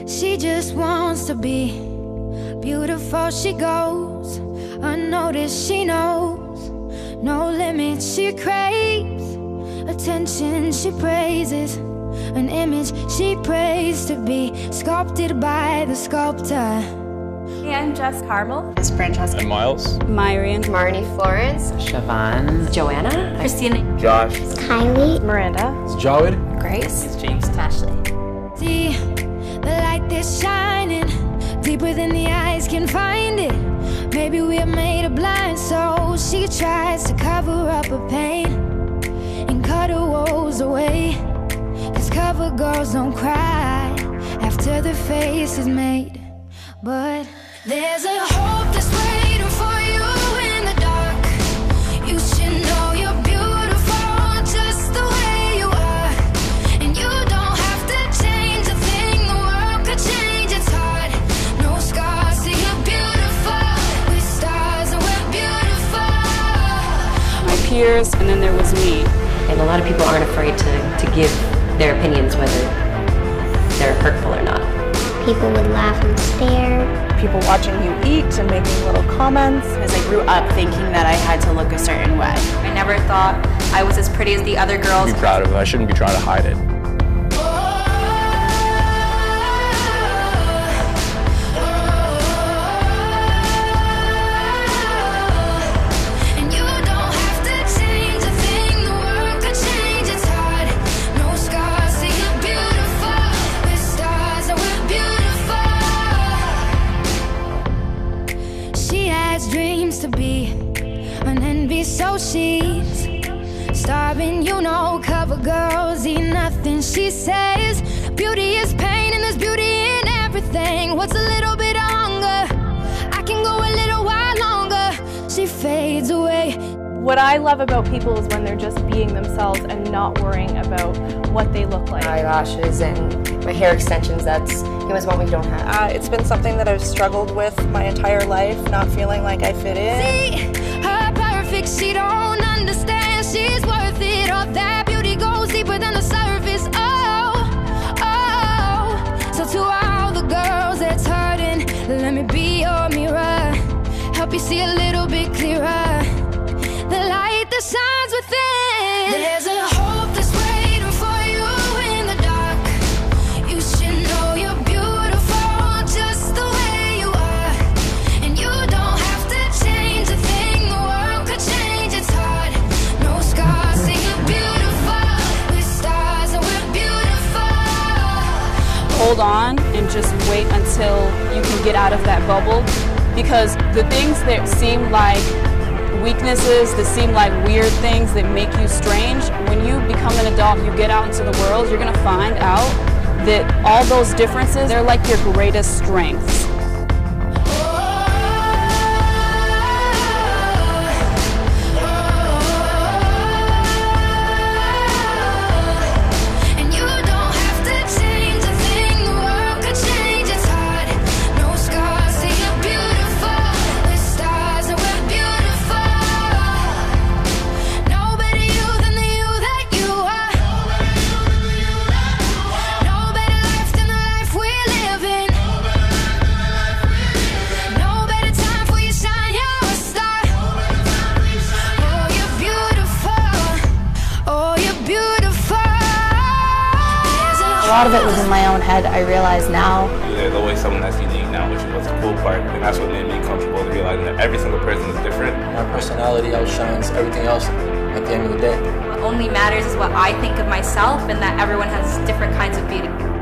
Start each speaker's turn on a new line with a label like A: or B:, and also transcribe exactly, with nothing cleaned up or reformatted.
A: She just wants to be beautiful. She goes unnoticed. She knows no limits. She craves attention. She praises an image she prays to be sculpted by the sculptor.
B: Hey, I'm Jess Carmel.
C: It's Francesca.
D: I'm Miles.
E: Myrian.
F: Marnie Florence.
G: Siobhan.
F: Joanna.
B: Christina.
D: Josh.
H: It's Kylie.
C: Miranda.
D: It's Jawed.
F: Grace.
G: It's James.
F: Ashley.
A: See the light that's shining deeper than the eyes can find it. Maybe we're made of blind souls. She tries to cover up her pain and cut her woes away. Cause cover girls don't cry after their face is made. But there's a hope that's waiting for you in the dark. You should know you're beautiful just the way you are. And you don't have to change a thing. The world could change its heart. No scars, see you're beautiful. With stars and we're beautiful.
E: My peers, and then there was me.
F: And a lot of people aren't afraid to, to give their opinions, whether they're hurtful or not.
H: People would laugh and stare.
C: People watching you eat and making little comments.
E: Because I grew up thinking that I had to look a certain way.
B: I never thought I was as pretty as the other girls.
D: Be proud of it. I shouldn't be trying to hide it.
A: And you don't have to change a thing. The world could change its heart. No scars, see you're beautiful. With stars and we're beautiful. She has dreams to be an envy, so she's starving. You know, cover girls eat nothing. She says beauty is pain and there's beauty in everything. What's a little bit of hunger? I can go a little while longer. She fades away.
C: What I love about people is when they're just being themselves and not worrying about what they look like.
F: Eyelashes and my hair extensions, that's, it was one we don't have.
I: Uh, it's been something that I've struggled with my entire life, not feeling like I fit in.
A: See her perfect, she don't understand. She's worth it. All that beauty goes deeper than the surface. Oh, oh. So to all the girls that's hurting, let me be your mirror. Help you see a little bit clearer. The light that shines within. There's a hope that's waiting for you in the dark. You should know you're beautiful just the way you are. And you don't have to change a thing. The world could change its heart. No scars, see you're beautiful. With stars and we're beautiful.
E: Hold on and just wait until you can get out of that bubble. Because the things that seem like weaknesses, that seem like weird things that make you strange, when you become an adult, you get out into the world, you're gonna find out that all those differences, they're like your greatest strengths.
A: And you don't have to change a thing. The world could change its heart. No scars, see you're beautiful. With stars and we're beautiful. No better you than the you that you are. No better life than the life we're living. No better time for you to shine, you're a star. Oh, you're beautiful. Oh, you're beautiful.
E: A lot of it was in my own head. I realize now.
D: There's always someone that's unique now, which is what's the cool part. And that's what made me comfortable to realizing that every single person is different.
J: My personality outshines everything else at the end of the day.
B: What only matters is what I think of myself, and that everyone has different kinds of beauty.